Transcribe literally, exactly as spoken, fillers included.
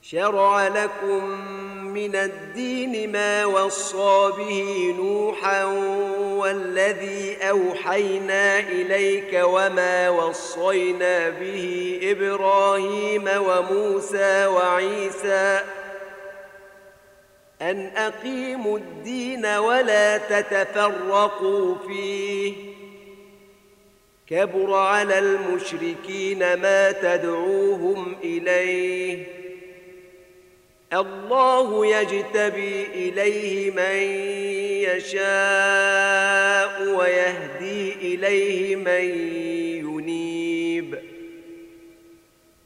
شرع لكم من الدين ما وصى به نوحا والذي أوحينا إليك وما وصينا به إبراهيم وموسى وعيسى أن أقيموا الدين ولا تتفرقوا فيه كبر على المشركين ما تدعوهم إليه الله يجتبي إليه من يشاء ويهدي إليه من ينيب